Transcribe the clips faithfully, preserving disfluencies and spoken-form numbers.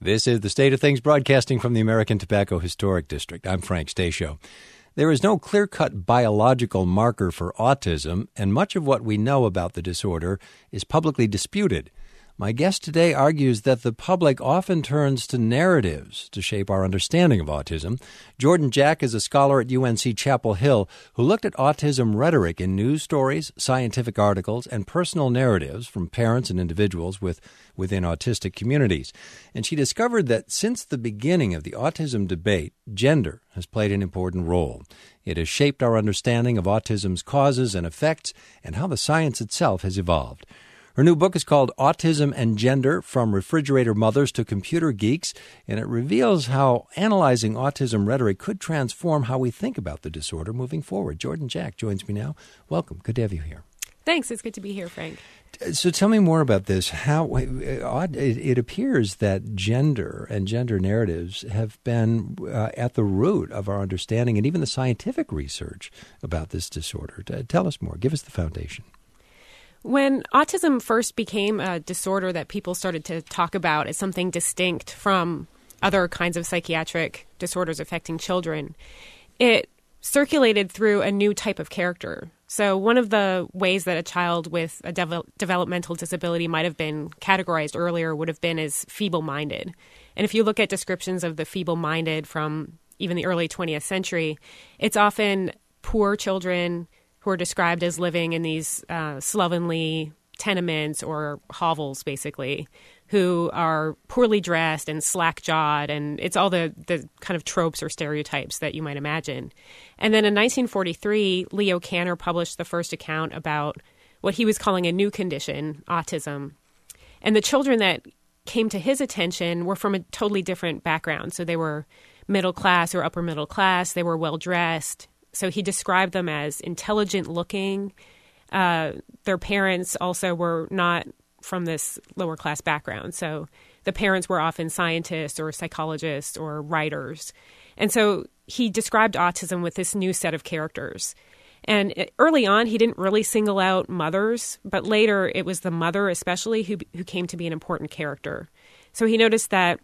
This is The State of Things, broadcasting from the American Tobacco Historic District. I'm Frank Stasio. There is no clear-cut biological marker for autism, and much of what we know about the disorder is publicly disputed. My guest today argues that the public often turns to narratives to shape our understanding of autism. Jordan Jack is a scholar at U N C Chapel Hill who looked at autism rhetoric in news stories, scientific articles, and personal narratives from parents and individuals with, within autistic communities. And she discovered that since the beginning of the autism debate, gender has played an important role. It has shaped our understanding of autism's causes and effects and how the science itself has evolved. Her new book is called Autism and Gender, From Refrigerator Mothers to Computer Geeks, and it reveals how analyzing autism rhetoric could transform how we think about the disorder moving forward. Jordan Jack joins me now. Welcome. Good to have you here. Thanks. It's good to be here, Frank. So tell me more about this. How it appears that gender and gender narratives have been uh, at the root of our understanding and even the scientific research about this disorder. Tell us more. Give us the foundation. When autism first became a disorder that people started to talk about as something distinct from other kinds of psychiatric disorders affecting children, it circulated through a new type of character. So one of the ways that a child with a devel- developmental disability might have been categorized earlier would have been as feeble-minded. And if you look at descriptions of the feeble-minded from even the early twentieth century, it's often poor children who are described as living in these uh, slovenly tenements or hovels, basically, who are poorly dressed and slack-jawed, and it's all the, the kind of tropes or stereotypes that you might imagine. And then in nineteen forty-three, Leo Kanner published the first account about what he was calling a new condition, autism. And the children that came to his attention were from a totally different background. So they were middle class or upper middle class. They were well-dressed. So he described them as intelligent-looking. Uh, their parents also were not from this lower-class background. So the parents were often scientists or psychologists or writers. And so he described autism with this new set of characters. And early on, he didn't really single out mothers, but later it was the mother especially who who came to be an important character. So he noticed that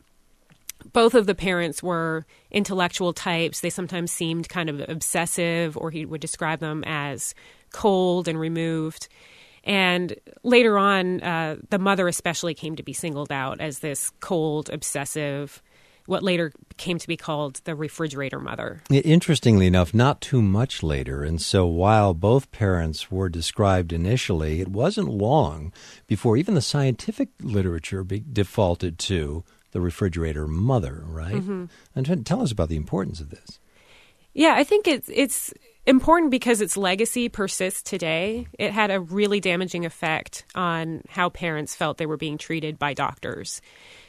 both of the parents were intellectual types. They sometimes seemed kind of obsessive, or he would describe them as cold and removed. And later on, uh, the mother especially came to be singled out as this cold, obsessive, what later came to be called the refrigerator mother. Interestingly enough, not too much later. And so while both parents were described initially, it wasn't long before even the scientific literature be defaulted to the refrigerator mother, right? Mm-hmm. And t- tell us about the importance of this. Yeah, I think it's it's important because its legacy persists today. It had a really damaging effect on how parents felt they were being treated by doctors.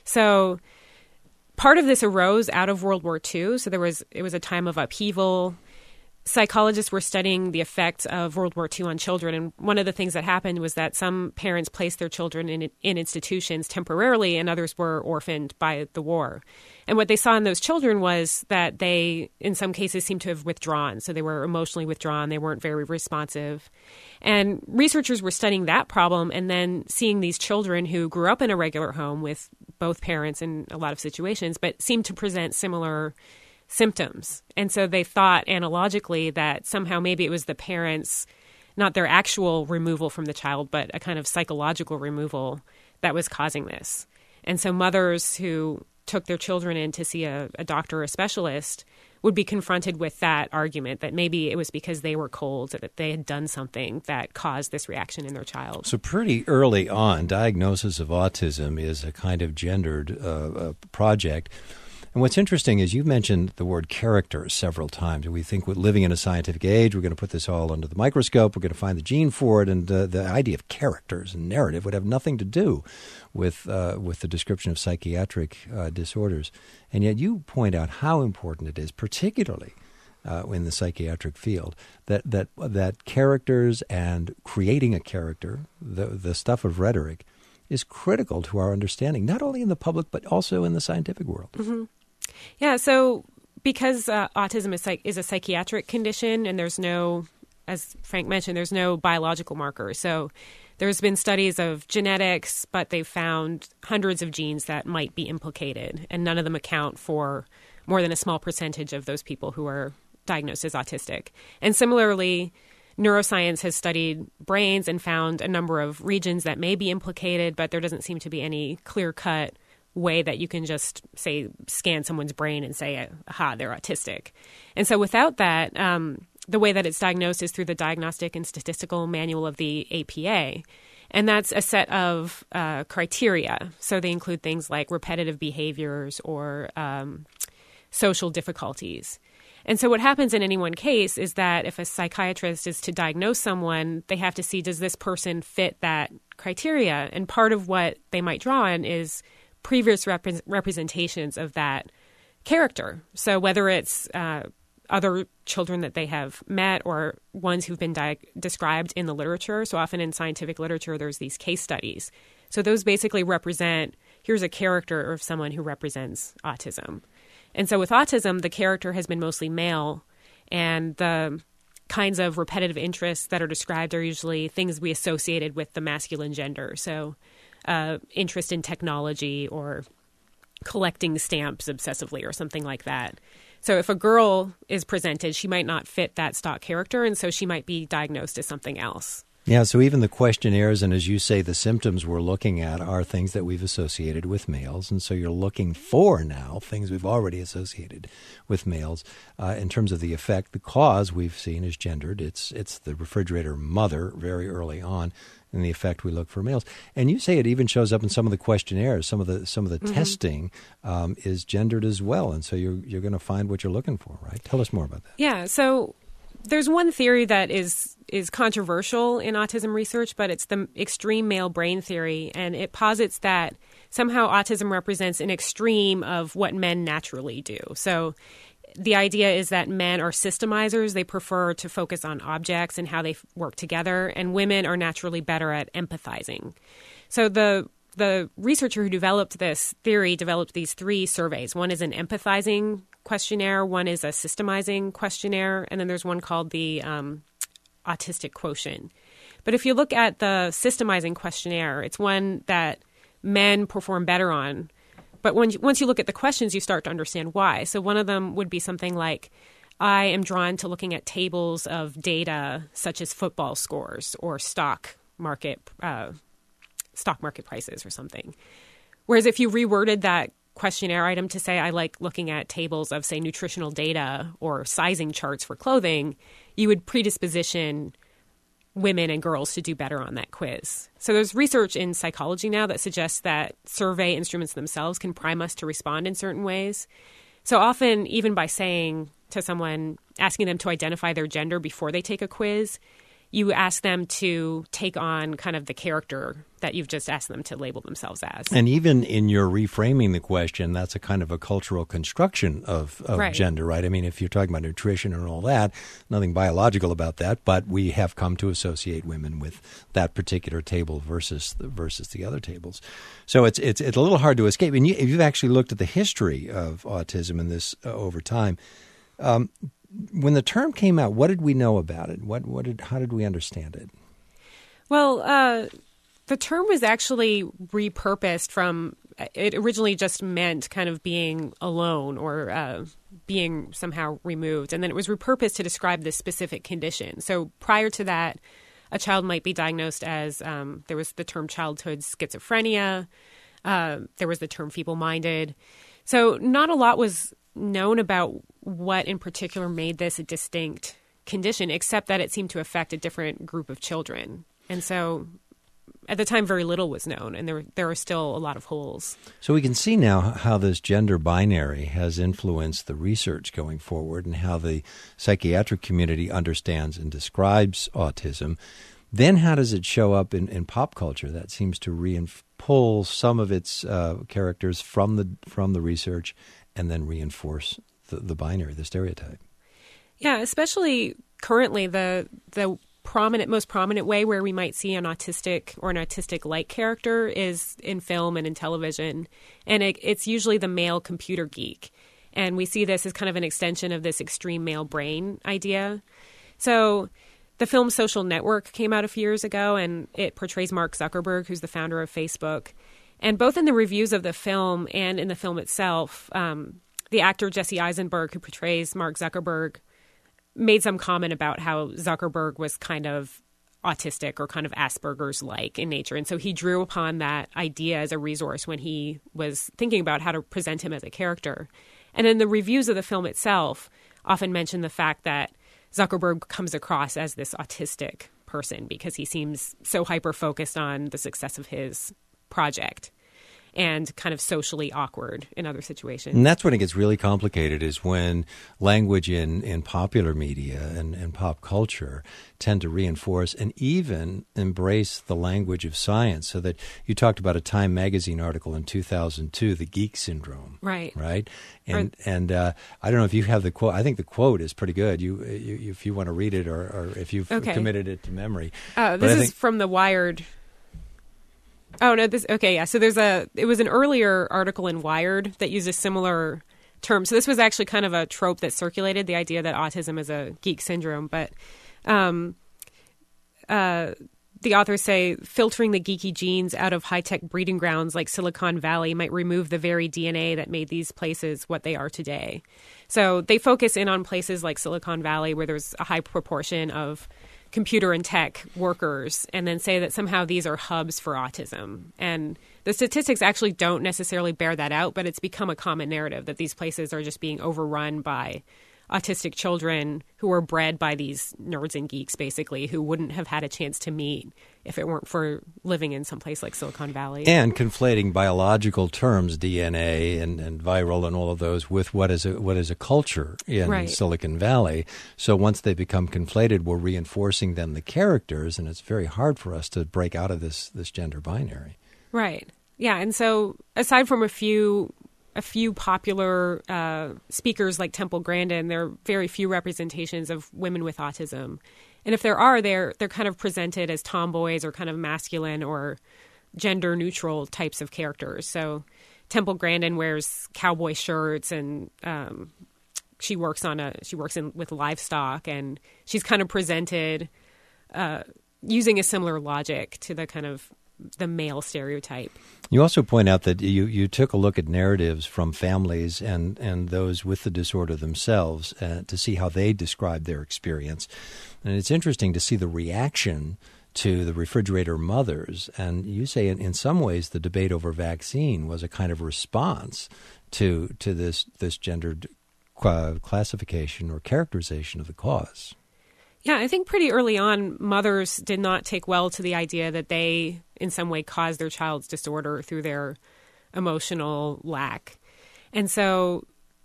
So part of this arose out of World War Two. So there was it was a time of upheaval. Psychologists were studying the effects of World War Two on children, and one of the things that happened was that some parents placed their children in, in institutions temporarily, and others were orphaned by the war. And what they saw in those children was that they, in some cases, seemed to have withdrawn. So they were emotionally withdrawn. They weren't very responsive. And researchers were studying that problem and then seeing these children who grew up in a regular home with both parents in a lot of situations, but seemed to present similar symptoms. And so they thought analogically that somehow maybe it was the parents, not their actual removal from the child, but a kind of psychological removal that was causing this. And so mothers who took their children in to see a, a doctor or a specialist would be confronted with that argument that maybe it was because they were cold, that they had done something that caused this reaction in their child. So pretty early on, diagnosis of autism is a kind of gendered uh, uh, project. And what's interesting is you've mentioned the word character several times. We think we're living in a scientific age. We're going to put this all under the microscope. We're going to find the gene for it. And uh, the idea of characters and narrative would have nothing to do with uh, with the description of psychiatric uh, disorders. And yet you point out how important it is, particularly uh, in the psychiatric field, that that that characters and creating a character, the the stuff of rhetoric, is critical to our understanding, not only in the public, but also in the scientific world. Mm-hmm. Yeah, so because uh, autism is, psych- is a psychiatric condition and there's no, as Frank mentioned, there's no biological marker. So There's been studies of genetics, but they've found hundreds of genes that might be implicated, and none of them account for more than a small percentage of those people who are diagnosed as autistic. And similarly, neuroscience has studied brains and found a number of regions that may be implicated, but there doesn't seem to be any clear-cut way that you can just, say, scan someone's brain and say, aha, they're autistic. And so without that, um, the way that it's diagnosed is through the Diagnostic and Statistical Manual of the A P A. And that's a set of uh, criteria. So they include things like repetitive behaviors or um, social difficulties. And so what happens in any one case is that if a psychiatrist is to diagnose someone, they have to see, does this person fit that criteria? And part of what they might draw on is previous rep- representations of that character. So whether it's uh, other children that they have met or ones who've been di- described in the literature. So often in scientific literature, there's these case studies. So those basically represent, here's a character of someone who represents autism. And so with autism, the character has been mostly male, and the kinds of repetitive interests that are described are usually things we associated with the masculine gender. So uh, interest in technology or collecting stamps obsessively or something like that. So if a girl is presented, she might not fit that stock character, and so she might be diagnosed as something else. Yeah, so even the questionnaires and, as you say, the symptoms we're looking at are things that we've associated with males. And so you're looking for now things we've already associated with males. Uh, in terms of the effect, the cause we've seen is gendered. It's it's the refrigerator mother very early on, and the effect we look for males. And you say it even shows up in some of the questionnaires. Some of the some of the mm-hmm. testing um, is gendered as well. And so you're, you're going to find what you're looking for, right? Tell us more about that. Yeah, so there's one theory that is is controversial in autism research, but it's the extreme male brain theory, and it posits that somehow autism represents an extreme of what men naturally do. So the idea is that men are systemizers. They prefer to focus on objects and how they work together, and women are naturally better at empathizing. So the the researcher who developed this theory developed these three surveys. One is an empathizing questionnaire, one is a systemizing questionnaire, and then there's one called the um, autistic quotient. But if you look at the systemizing questionnaire, it's one that men perform better on. But when you, once you look at the questions, you start to understand why. So one of them would be something like, I am drawn to looking at tables of data such as football scores or stock market uh, stock market prices or something. Whereas if you reworded that questionnaire item to say, I like looking at tables of, say, nutritional data or sizing charts for clothing, you would predisposition women and girls to do better on that quiz. So there's research in psychology now that suggests that survey instruments themselves can prime us to respond in certain ways. So often, even by saying to someone, asking them to identify their gender before they take a quiz, you ask them to take on kind of the character that you've just asked them to label themselves as. And even in your reframing the question, that's a kind of a cultural construction of, of right. gender, right? I mean, if you're talking about nutrition and all that, nothing biological about that, but we have come to associate women with that particular table versus the, versus the other tables. So it's it's it's a little hard to escape. And you, you've actually looked at the history of autism and this uh, over time. Um, when the term came out, what did we know about it? What what did how did we understand it? Well, uh, the term was actually repurposed from, it originally just meant kind of being alone or uh, being somehow removed. And then it was repurposed to describe this specific condition. So prior to that, a child might be diagnosed as, um, there was the term childhood schizophrenia. Uh, there was the term feeble-minded. So not a lot was known about what in particular made this a distinct condition, except that it seemed to affect a different group of children. And so at the time, very little was known, and there there are still a lot of holes. So we can see now how this gender binary has influenced the research going forward and how the psychiatric community understands and describes autism. Then how does it show up in, in pop culture? That seems to reinf- pull some of its uh, characters from the from the research and then reinforce the, the binary, the stereotype. Yeah, especially currently, the the prominent, most prominent way where we might see an autistic or an autistic-like character is in film and in television. And it, it's usually the male computer geek. And we see this as kind of an extension of this extreme male brain idea. So the film Social Network came out a few years ago, and it portrays Mark Zuckerberg, who's the founder of Facebook. And both in the reviews of the film and in the film itself, um, the actor Jesse Eisenberg, who portrays Mark Zuckerberg, made some comment about how Zuckerberg was kind of autistic or kind of Asperger's-like in nature. And so he drew upon that idea as a resource when he was thinking about how to present him as a character. And in the reviews of the film itself often mention the fact that Zuckerberg comes across as this autistic person because he seems so hyper-focused on the success of his project and kind of socially awkward in other situations. And that's when it gets really complicated, is when language in, in popular media and, and pop culture tend to reinforce and even embrace the language of science. So that you talked about a Time magazine article in two thousand two, the geek syndrome. Right. Right? And or, and uh, I don't know if you have the quote. I think the quote is pretty good. You, you if you want to read it, or, or if you've okay. committed it to memory. Uh, this think, is from the Wired. Oh, no, this, okay, yeah. So there's a, it was an earlier article in Wired that used a similar term. So this was actually kind of a trope that circulated, the idea that autism is a geek syndrome. But um, uh, the authors say filtering the geeky genes out of high-tech breeding grounds like Silicon Valley might remove the very D N A that made these places what they are today. So they focus in on places like Silicon Valley where there's a high proportion of computer and tech workers, and then say that somehow these are hubs for autism. And the statistics actually don't necessarily bear that out, but it's become a common narrative that these places are just being overrun by autistic children who are bred by these nerds and geeks, basically, who wouldn't have had a chance to meet if it weren't for living in some place like Silicon Valley. And conflating biological terms, D N A and, and viral and all of those, with what is a, what is a culture in right. Silicon Valley. So once they become conflated, we're reinforcing then the characters, and it's very hard for us to break out of this, this gender binary. Right. Yeah. And so aside from a few a few popular uh, speakers like Temple Grandin, there are very few representations of women with autism. And if there are, they're they're kind of presented as tomboys or kind of masculine or gender neutral types of characters. So Temple Grandin wears cowboy shirts, and um, she works on a she works in with livestock, and she's kind of presented uh, using a similar logic to the kind of the male stereotype. You also point out that you, you took a look at narratives from families and, and those with the disorder themselves uh, to see how they describe their experience. And it's interesting to see the reaction to the refrigerator mothers. And you say in, in some ways the debate over vaccine was a kind of response to to this, this gendered uh, classification or characterization of the cause. Yeah, I think pretty early on, mothers did not take well to the idea that they, in some way, caused their child's disorder through their emotional lack. And so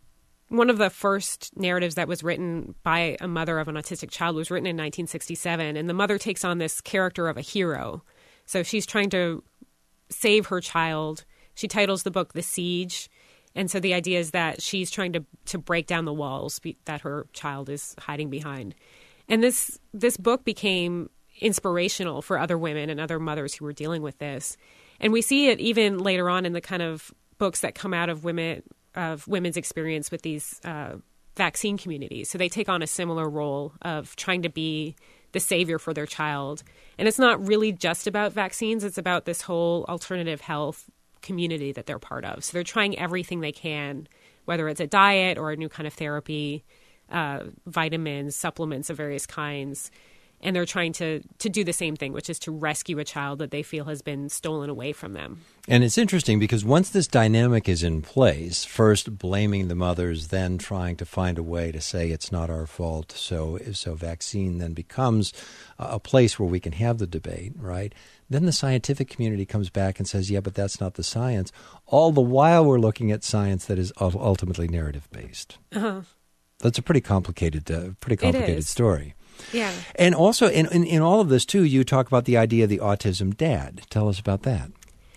one of the first narratives that was written by a mother of an autistic child was written in nineteen sixty-seven, and the mother takes on this character of a hero. So she's trying to save her child. She titles the book The Siege. And so the idea is that she's trying to, to break down the walls be, that her child is hiding behind. And this this book became inspirational for other women and other mothers who were dealing with this. And we see it even later on in the kind of books that come out of women of women's experience with these uh, vaccine communities. So they take on a similar role of trying to be the savior for their child. And it's not really just about vaccines. It's about this whole alternative health community that they're part of. So they're trying everything they can, whether it's a diet or a new kind of therapy, uh, vitamins, supplements of various kinds. And they're trying to, to do the same thing, which is to rescue a child that they feel has been stolen away from them. And it's interesting because once this dynamic is in place, first blaming the mothers, then trying to find a way to say it's not our fault, so so vaccine then becomes a place where we can have the debate, right? Then the scientific community comes back and says, yeah, but that's not the science. All the while we're looking at science that is ultimately narrative-based. Uh-huh. That's a pretty complicated, uh, pretty complicated story. Yeah. And also, in, in, in all of this, too, you talk about the idea of the autism dad. Tell us about that.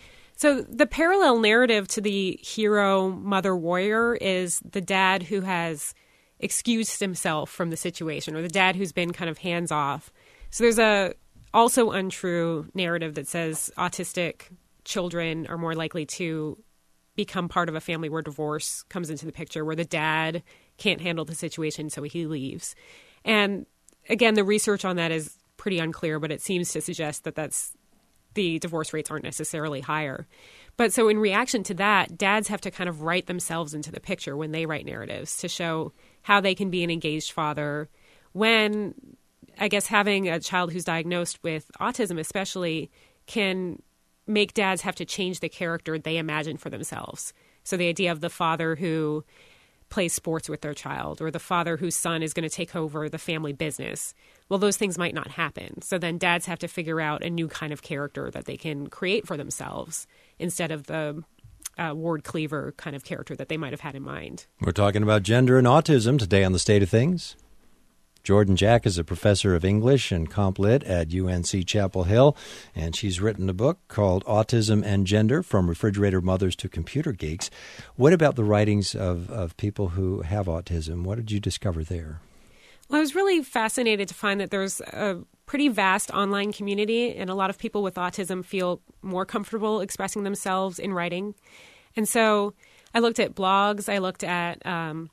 So the parallel narrative to the hero mother warrior is the dad who has excused himself from the situation, or the dad who's been kind of hands off. So there's a also untrue narrative that says autistic children are more likely to become part of a family where divorce comes into the picture, where the dad can't handle the situation, so he leaves. And again, the research on that is pretty unclear, but it seems to suggest that that's the divorce rates aren't necessarily higher. But so in reaction to that, dads have to kind of write themselves into the picture when they write narratives to show how they can be an engaged father when, I guess, having a child who's diagnosed with autism especially can make dads have to change the character they imagine for themselves. So the idea of the father who plays sports with their child, or the father whose son is going to take over the family business. Well, those things might not happen. So then dads have to figure out a new kind of character that they can create for themselves instead of the uh, Ward Cleaver kind of character that they might have had in mind. We're talking about gender and autism today on The State of Things. Jordan Jack is a professor of English and Comp Lit at U N C Chapel Hill, and she's written a book called Autism and Gender, From Refrigerator Mothers to Computer Geeks. What about the writings of, of people who have autism? What did you discover there? Well, I was really fascinated to find that there's a pretty vast online community, and a lot of people with autism feel more comfortable expressing themselves in writing. And so I looked at blogs, I looked at um,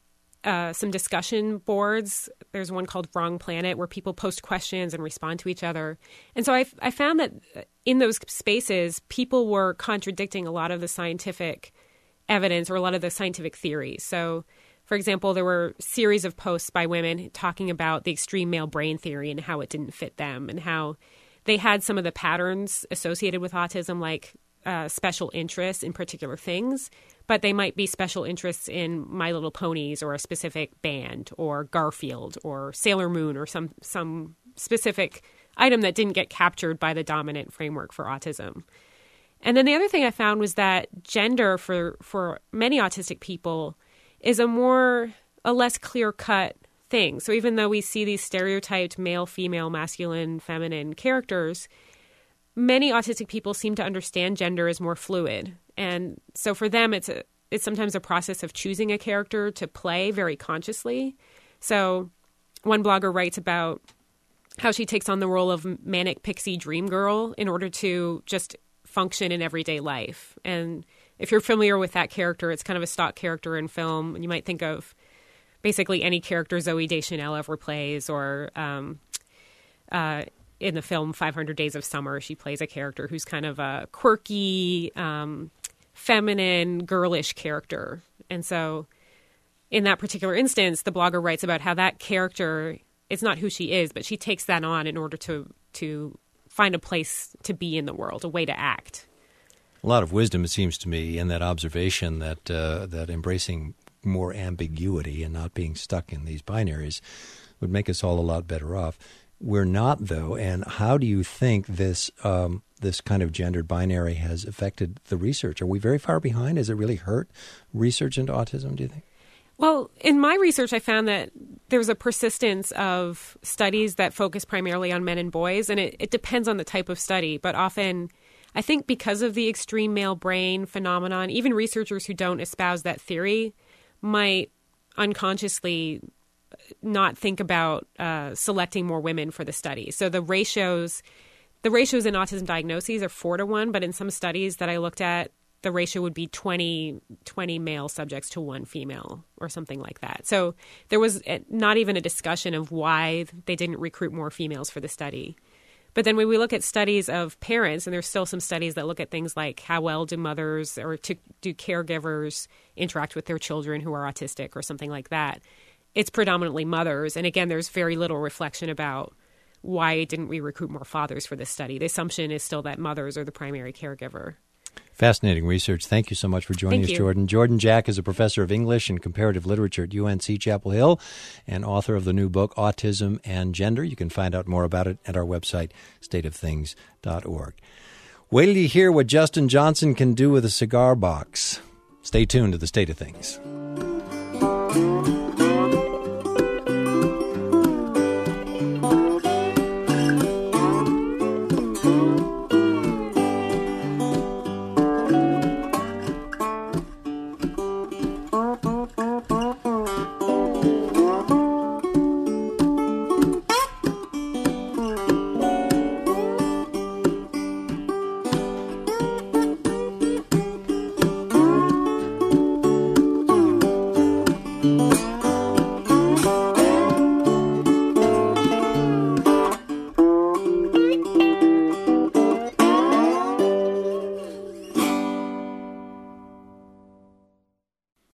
Uh, some discussion boards. There's one called Wrong Planet where people post questions and respond to each other. And so I, I found that in those spaces, people were contradicting a lot of the scientific evidence or a lot of the scientific theories. So, for example, there were a series of posts by women talking about the extreme male brain theory and how it didn't fit them and how they had some of the patterns associated with autism, like uh, special interests in particular things, but they might be special interests in My Little Ponies or a specific band or Garfield or Sailor Moon or some some specific item that didn't get captured by the dominant framework for autism. And then the other thing I found was that gender for, for many autistic people is a more, a less clear-cut thing. So even though we see these stereotyped male, female, masculine, feminine characters, many autistic people seem to understand gender as more fluid. And so for them, it's a, it's sometimes a process of choosing a character to play very consciously. So one blogger writes about how she takes on the role of manic pixie dream girl in order to just function in everyday life. And if you're familiar with that character, it's kind of a stock character in film. And you might think of basically any character Zooey Deschanel ever plays, or um, uh, in the film five hundred Days of Summer, she plays a character who's kind of a quirky, um, feminine, girlish character. And so in that particular instance, the blogger writes about how that character, it's not who she is, but she takes that on in order to to find a place to be in the world, a way to act. A lot of wisdom, it seems to me, in that observation that uh, that embracing more ambiguity and not being stuck in these binaries would make us all a lot better off. We're not, though. And how do you think this um, this kind of gendered binary has affected the research? Are we very far behind? Has it really hurt research into autism, do you think? Well, in my research, I found that there's a persistence of studies that focus primarily on men and boys, and it, it depends on the type of study. But often, I think because of the extreme male brain phenomenon, even researchers who don't espouse that theory might unconsciously not think about uh, selecting more women for the study. So the ratios, the ratios in autism diagnoses are four to one, but in some studies that I looked at, the ratio would be twenty, twenty male subjects to one female or something like that. So there was not even a discussion of why they didn't recruit more females for the study. But then when we look at studies of parents, and there's still some studies that look at things like how well do mothers or to, do caregivers interact with their children who are autistic or something like that, it's predominantly mothers. And again, there's very little reflection about why didn't we recruit more fathers for this study. The assumption is still that mothers are the primary caregiver. Fascinating research. Thank you so much for joining Thank us, you. Jordan. Jordan Jack is a professor of English and comparative literature at U N C Chapel Hill and author of the new book, Autism and Gender. You can find out more about it at our website, state of things dot org. Wait till you hear what Justin Johnson can do with a cigar box. Stay tuned to The State of Things.